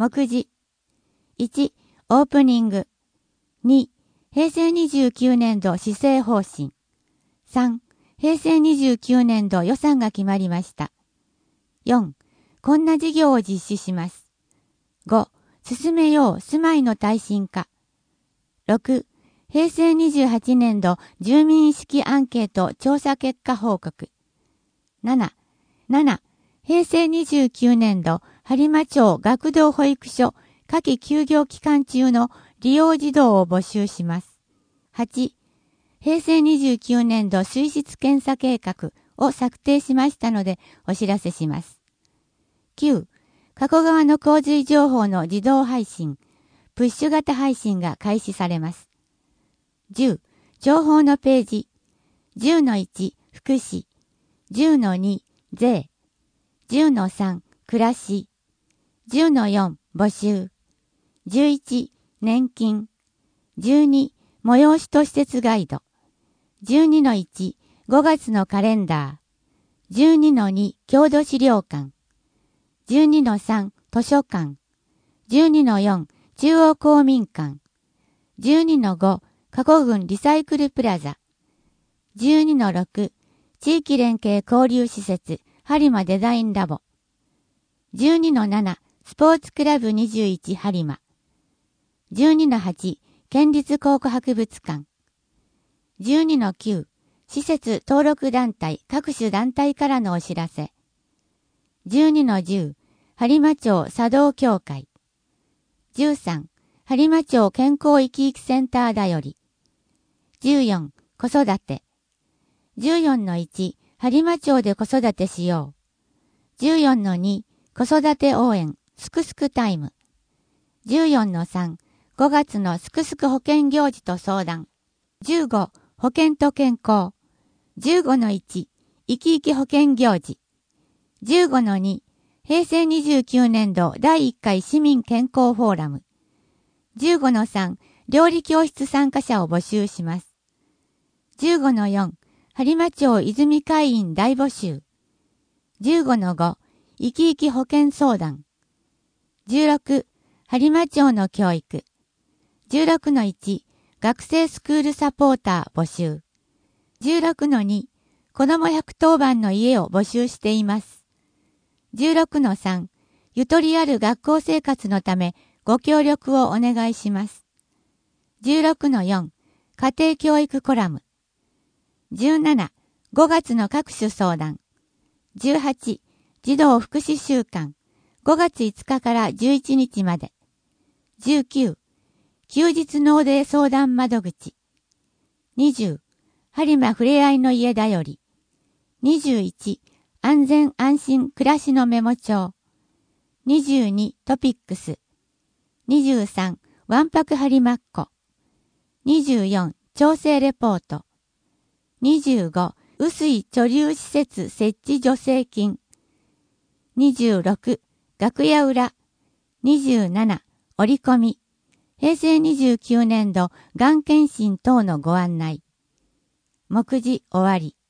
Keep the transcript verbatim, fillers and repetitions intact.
目次。いち、オープニング。に、平成にじゅうきゅうねんど施政方針。さん、平成にじゅうきゅうねんど予算が決まりました。よん、こんな事業を実施します。ご、進めよう住まいの耐震化。ろく、平成にじゅうはちねんど住民意識アンケート調査結果報告。なな、なな、平成にじゅうきゅうねんど播磨町学童保育所夏季休業期間中の利用児童を募集します。はち、平成にじゅうきゅうねんど水質検査計画を策定しましたのでお知らせします。きゅう、加古川の洪水情報の自動配信、プッシュ型配信が開始されます。じゅう、情報のページ。じゅうのいち、福祉。じゅうのに、税。じゅうのさん、暮らし。じゅうのよん、募集。じゅういち、年金。じゅうに、催しと施設ガイド。じゅうにのいち、ごがつのカレンダー。じゅうにのに、郷土資料館。じゅうにのさん、図書館。じゅうにのよん、中央公民館。じゅうにのご、加古郡リサイクルプラザ。じゅうにのろく、地域連携交流施設、播磨デザインラボ。じゅうにのなな、スポーツクラブにじゅういち播磨。じゅうにのはち、県立考古博物館。じゅうにのきゅう、施設登録団体各種団体からのお知らせ。じゅうにのじゅう、播磨町茶道協会。じゅうさん、播磨町健康生き生きセンターだより。じゅうよん、子育て。じゅうよんのいち、播磨町で子育てしよう。じゅうよんのに、子育て応援、すくすくタイム。じゅうよんのさん、ごがつのすくすく保険行事と相談。じゅうご、保険と健康。じゅうごのいち、生き生き保険行事。じゅうごのに、平成にじゅうきゅうねんどだいいっかい市民健康フォーラム。じゅうごのさん、料理教室参加者を募集します。じゅうごのよん、播磨町泉会員大募集。じゅうごのご、生き生き保険相談。じゅうろく、播磨町の教育。じゅうろくのいち、学生スクールサポーター募集。じゅうろくのに、子どもひゃくとおばんの家を募集しています。じゅうろくのさん、ゆとりある学校生活のためご協力をお願いします。じゅうろくのよん、家庭教育コラム。じゅうなな、ごがつの各種相談。じゅうはち、児童福祉週間。ごがついつかからじゅういちにちまで。じゅうきゅう、休日納税相談窓口。にじゅう、播磨ふれあいの家だより。にじゅういち、安全安心暮らしのメモ帳。にじゅうに、トピックス。にじゅうさん、わんぱく播磨っ子。にじゅうよん、調整レポート。にじゅうご、雨水貯留施設設置助成金。にじゅうろく、楽屋裏。にじゅうなな、折り込み。平成にじゅうきゅうねんどがん検診等のご案内。目次終わり。